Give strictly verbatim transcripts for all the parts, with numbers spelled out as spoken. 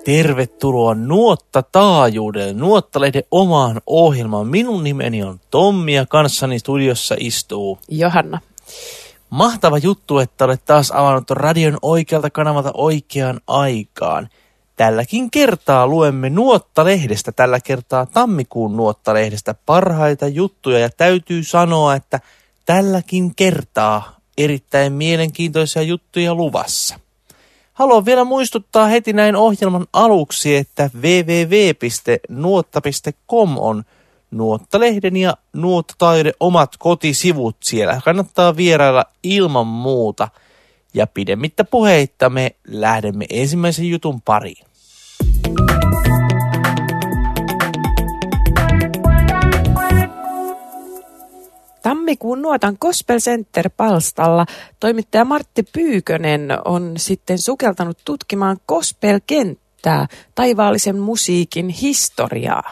Tervetuloa Nuotta-taajuudelle, Nuottalehden omaan ohjelmaan. Minun nimeni on Tommi ja kanssani studiossa istuu Johanna. Mahtava juttu, että olet taas avannut radion oikealta kanavalta oikeaan aikaan. Tälläkin kertaa luemme Nuottalehdestä, tällä kertaa tammikuun Nuottalehdestä parhaita juttuja. Ja täytyy sanoa, että tälläkin kertaa erittäin mielenkiintoisia juttuja luvassa. Haluan vielä muistuttaa heti näin ohjelman aluksi, että double-u double-u double-u piste nuotta piste com on Nuottalehden ja Nuotta-taajuuden omat kotisivut. Siellä kannattaa vierailla ilman muuta. Ja pidemmittä puheitta me lähdemme ensimmäisen jutun pariin. Tammikuun Nuotan Gospel Center-palstalla toimittaja Martti Pyykönen on sitten sukeltanut tutkimaan gospel-kenttää, taivaallisen musiikin historiaa.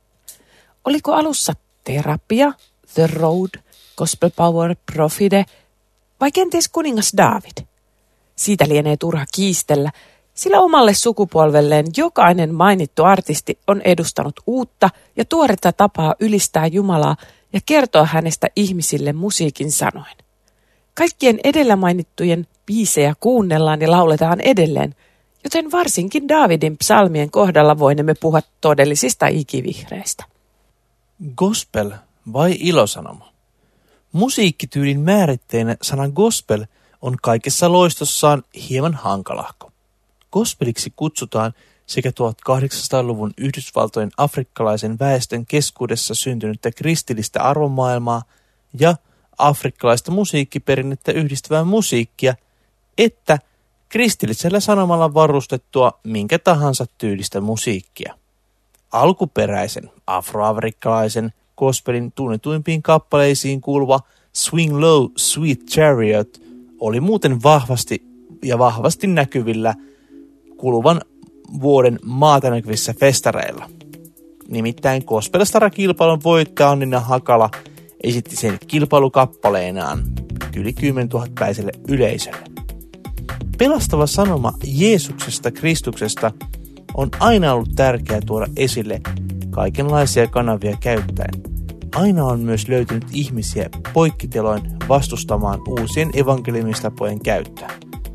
Oliko alussa Terapia, The Road, Gospel Power, Profide vai kenties kuningas David? Siitä lienee turha kiistellä, sillä omalle sukupolvelleen jokainen mainittu artisti on edustanut uutta ja tuoretta tapaa ylistää Jumalaa ja kertoa hänestä ihmisille musiikin sanoin. Kaikkien edellä mainittujen biisejä kuunnellaan ja lauletaan edelleen, joten varsinkin Daavidin psalmien kohdalla voimme puhua todellisista ikivihreistä. Gospel vai ilosanoma? Musiikkityylin määritteenä sana gospel on kaikessa loistossaan hieman hankalahko. Gospeliksi kutsutaan sekä tuhatkahdeksansataaluvun Yhdysvaltojen afrikkalaisen väestön keskuudessa syntynyttä kristillistä arvomaailmaa ja afrikkalaista musiikkiperinnettä yhdistävää musiikkia, että kristillisellä sanomalla varustettua minkä tahansa tyylistä musiikkia. Alkuperäisen afroafrikkalaisen gospelin tunnetuimpiin kappaleisiin kuuluva Swing Low, Sweet Chariot oli muuten vahvasti ja vahvasti näkyvillä kuluvan vuoden maata näkyvissä festareilla. Nimittäin Gospel-stara-kilpailun voittaja Annina Hakala esitti sen kilpailukappaleenaan yli kymmenentuhattapäiselle yleisölle. Pelastava sanoma Jeesuksesta, Kristuksesta on aina ollut tärkeää tuoda esille kaikenlaisia kanavia käyttäen. Aina on myös löytynyt ihmisiä poikkiteloin vastustamaan uusien evankeliumistapojen käyttöä.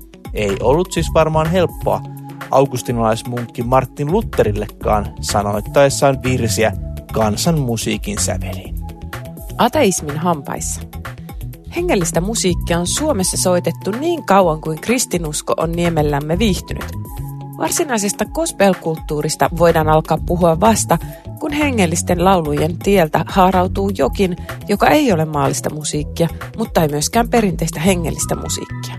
Ei ollut siis varmaan helppoa augustinalaismunkki Martin Lutherillekaan sanoittaessaan virsiä kansan musiikin säveliin. Ateismin hampaissa. Hengellistä musiikkia on Suomessa soitettu niin kauan kuin kristinusko on niemellämme viihtynyt. Varsinaisesta gospel-kulttuurista voidaan alkaa puhua vasta, kun hengellisten laulujen tieltä haarautuu jokin, joka ei ole maallista musiikkia, mutta ei myöskään perinteistä hengellistä musiikkia.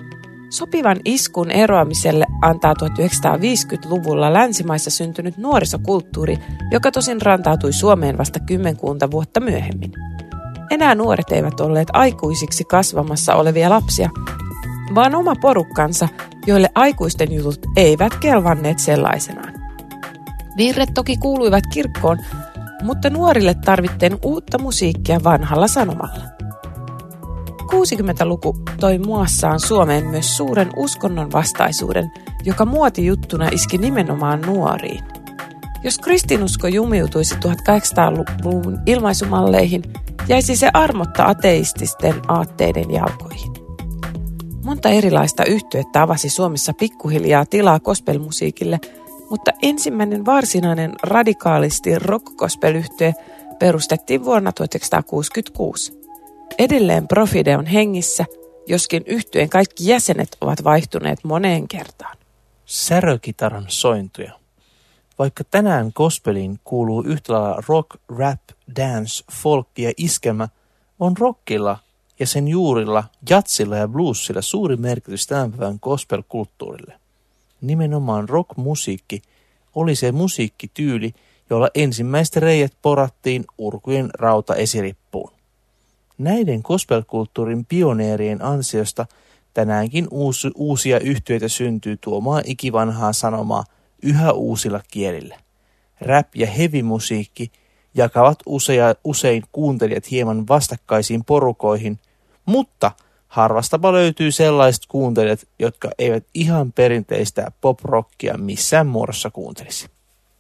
Sopivan iskun eroamiselle antaa tuhatyhdeksänsataaviisikymmentäluvulla länsimaissa syntynyt nuorisokulttuuri, joka tosin rantautui Suomeen vasta kymmenkunta vuotta myöhemmin. Enää nuoret eivät olleet aikuisiksi kasvamassa olevia lapsia, vaan oma porukkansa, joille aikuisten jutut eivät kelvanneet sellaisenaan. Virret toki kuuluivat kirkkoon, mutta nuorille tarvittiin uutta musiikkia vanhalla sanomalla. kuusikymmentäluku toi muassaan Suomeen myös suuren uskonnon vastaisuuden, joka muotijuttuna iski nimenomaan nuoriin. Jos kristinusko jumiutuisi tuhatkahdeksansataaluvun ilmaisumalleihin, jäisi se armotta ateististen aatteiden jalkoihin. Monta erilaista yhtyettä avasi Suomessa pikkuhiljaa tilaa gospelmusiikille, mutta ensimmäinen varsinainen radikaalisti rock-gospel-yhtye perustettiin vuonna tuhatyhdeksänsataakuusikymmentäkuusi. Edelleen Profide on hengissä, joskin yhtyeen kaikki jäsenet ovat vaihtuneet moneen kertaan. Särökitaran sointuja. Vaikka tänään gospeliin kuuluu yhtä lailla rock, rap, dance, folk ja iskelmä, on rockilla ja sen juurilla, jatsilla ja bluesilla suuri merkitys tämän päivän gospel-kulttuurille. Nimenomaan rockmusiikki oli se musiikkityyli, jolla ensimmäiset reijät porattiin urkujen rautaesirippuun. Näiden gospelkulttuurin pioneerien ansiosta tänäänkin uusi, uusia yhtyeitä syntyy tuomaan ikivanhaa sanomaa yhä uusilla kielillä. Rap ja heavy-musiikki jakavat usea, usein kuuntelijat hieman vastakkaisiin porukoihin, mutta harvastapa löytyy sellaiset kuuntelijat, jotka eivät ihan perinteistä pop-rockia missään muodossa kuuntelisi.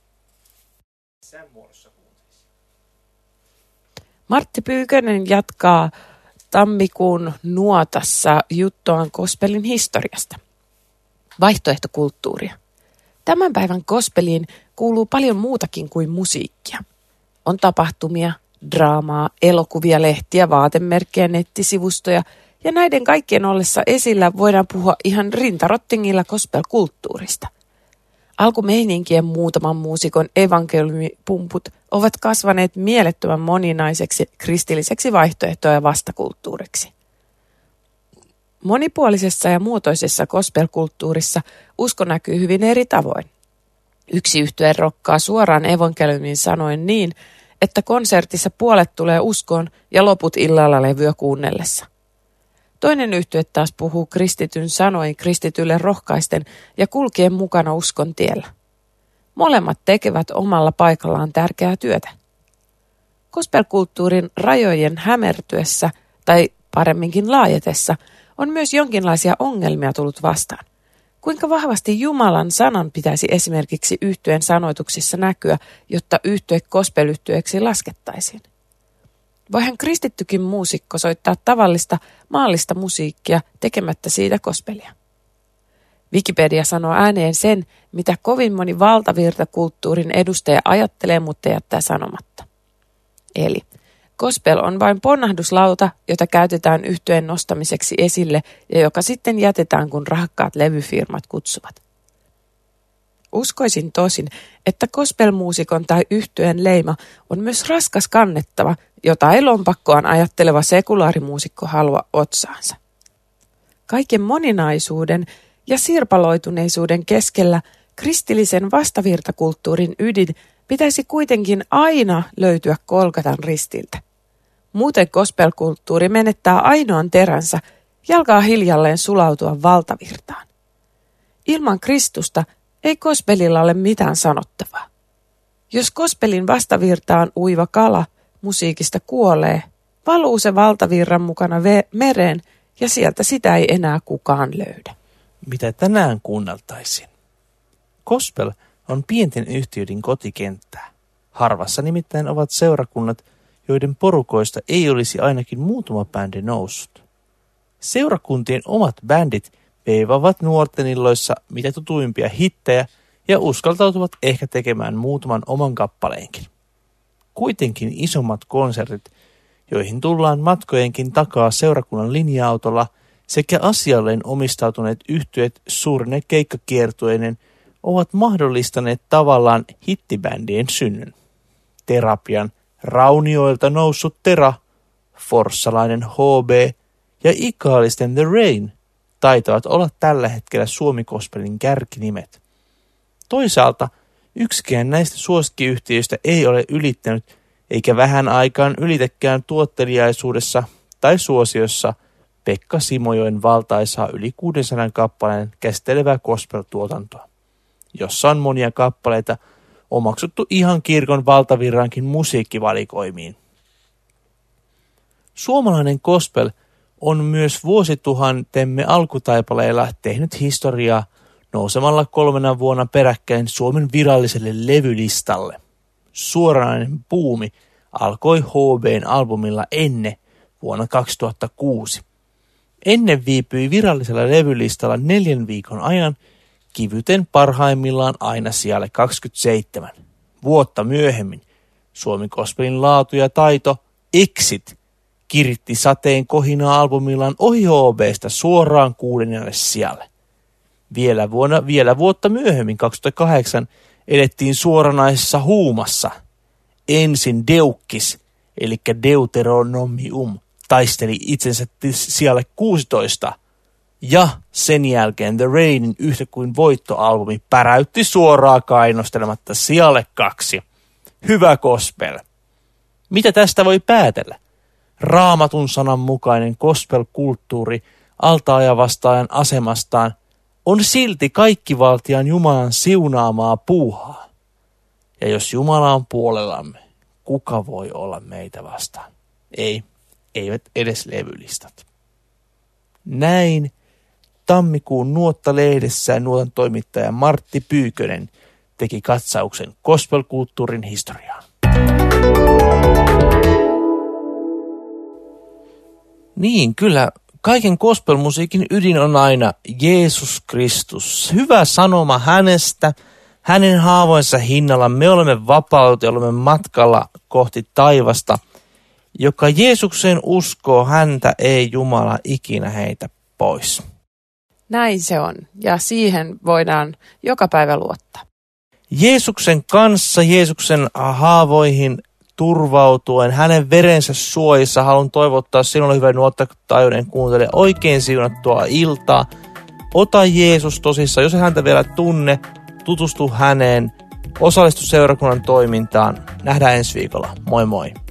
Martti Pyykönen jatkaa tammikuun nuotassa juttuaan gospelin historiasta. Vaihtoehtokulttuuria. Tämän päivän gospeliin kuuluu paljon muutakin kuin musiikkia. On tapahtumia, draamaa, elokuvia, lehtiä, vaatemerkkejä, nettisivustoja ja näiden kaikkien ollessa esillä voidaan puhua ihan rintarottingilla gospel-kulttuurista. Alkumeininkien muutaman muusikon evankeliumipumput ovat kasvaneet mielettömän moninaiseksi kristilliseksi vaihtoehtoa ja vastakulttuuriksi. Monipuolisessa ja muotoisessa gospel-kulttuurissa usko näkyy hyvin eri tavoin. Yksi yhtye rokkaa suoraan evankeliumin sanoen niin, että konsertissa puolet tulee uskoon ja loput illalla levyä kuunnellessa. Toinen yhtye taas puhuu kristityn sanoin kristitylle rohkaisten ja kulkien mukana uskon tiellä. Molemmat tekevät omalla paikallaan tärkeää työtä. Gospelkulttuurin rajojen hämertyessä, tai paremminkin laajetessa, on myös jonkinlaisia ongelmia tullut vastaan. Kuinka vahvasti Jumalan sanan pitäisi esimerkiksi yhtyeen sanoituksissa näkyä, jotta yhtye gospelyhtyeeksi laskettaisiin? Voihan kristittykin muusikko soittaa tavallista maallista musiikkia tekemättä siitä gospelia. Wikipedia sanoo ääneen sen, mitä kovin moni valtavirtakulttuurin edustaja ajattelee, mutta jättää sanomatta. Eli gospel on vain ponnahduslauta, jota käytetään yhtyeen nostamiseksi esille ja joka sitten jätetään, kun rahakkaat levyfirmat kutsuvat. Uskoisin tosin, että gospelmuusikon tai yhtyeen leima on myös raskas kannettava, jota ei lompakkoaan ajatteleva sekulaarimuusikko halua otsaansa. Kaiken moninaisuuden ja sirpaloituneisuuden keskellä kristillisen vastavirtakulttuurin ydin pitäisi kuitenkin aina löytyä Golgatan ristiltä. Muuten gospelkulttuuri menettää ainoan teränsä ja alkaa hiljalleen sulautua valtavirtaan. Ilman Kristusta ei gospelilla ole mitään sanottavaa. Jos gospelin vastavirtaan uiva kala musiikista kuolee, valuu se valtavirran mukana ve- mereen ja sieltä sitä ei enää kukaan löydä. Mitä tänään kuunneltaisiin? Gospel on pienten yhtiöiden kotikenttää. Harvassa nimittäin ovat seurakunnat, joiden porukoista ei olisi ainakin muutama bändi noussut. Seurakuntien omat bändit veivavat nuorten illoissa mitä tutuimpia hittejä ja uskaltautuvat ehkä tekemään muutaman oman kappaleenkin. Kuitenkin isommat konsertit, joihin tullaan matkojenkin takaa seurakunnan linja-autolla, sekä asialleen omistautuneet yhtyeet suurine keikkakiertueinen ovat mahdollistaneet tavallaan hittibändien synnyn. Terapian Raunioilta noussut Tera, forssalainen H B ja ikaalisten The Rain taitavat olla tällä hetkellä suomikospelin kärkinimet. Toisaalta yksikään näistä suosikkiyhtiöistä ei ole ylittänyt eikä vähän aikaan ylitäkään tuotteliaisuudessa tai suosiossa Pekka Simojoen valtaisaa yli kuusisataa kappaleen käsittelevää gospel-tuotantoa, jossa on monia kappaleita omaksuttu ihan kirkon valtavirrankin musiikkivalikoimiin. Suomalainen gospel on myös vuosituhantemme alkutaipaleilla tehnyt historiaa nousemalla kolmena vuonna peräkkäin Suomen viralliselle levylistalle. Suoranainen buumi alkoi H B:n albumilla Enne vuonna kaksituhattakuusi. Enne viipyi virallisella levylistalla neljän viikon ajan, kivyten parhaimmillaan aina sijalle kaksikymmentäseitsemän. Vuotta myöhemmin Suomi gospelin laatu ja taito Exit kiritti sateen kohinaa albumillaan ohi H B:stä suoraan kuudennelle sijalle. Vielä, vuonna, vielä vuotta myöhemmin, kaksituhattakahdeksan, edettiin suoranaisessa huumassa. Ensin Deukkis, eli Deuteronomium, taisteli itsensä sijalle kuusitoista, ja sen jälkeen The Rainin yhtä kuin voittoalbumi päräytti suoraan kainostelematta sijalle kaksi. Hyvä gospel. Mitä tästä voi päätellä? Raamatun sanan mukainen gospel-kulttuuri altaajavastaajan asemastaan on silti kaikkivaltiaan Jumalan siunaamaa puuhaa. Ja jos Jumala on puolellamme, kuka voi olla meitä vastaan? Ei, eivät edes levylistat. Näin tammikuun Nuotta-lehdessä nuotan toimittaja Martti Pyykönen teki katsauksen gospelkulttuurin historiaan. Niin, kyllä. Kaiken gospelmusiikin ydin on aina Jeesus Kristus. Hyvä sanoma hänestä, hänen haavoinsa hinnalla me olemme vapautuneet, olemme matkalla kohti taivasta. Joka Jeesukseen uskoo, häntä ei Jumala ikinä heitä pois. Näin se on, ja siihen voidaan joka päivä luottaa. Jeesuksen kanssa, Jeesuksen haavoihin turvautuen, hänen verensä suojissa haluan toivottaa sinulle, hyvä Nuotta-taajuuden kuuntelija, oikein siunattua iltaa. Ota Jeesus tosissaan, jos et häntä vielä tunne, tutustu häneen, osallistu seurakunnan toimintaan. Nähdään ensi viikolla. Moi moi!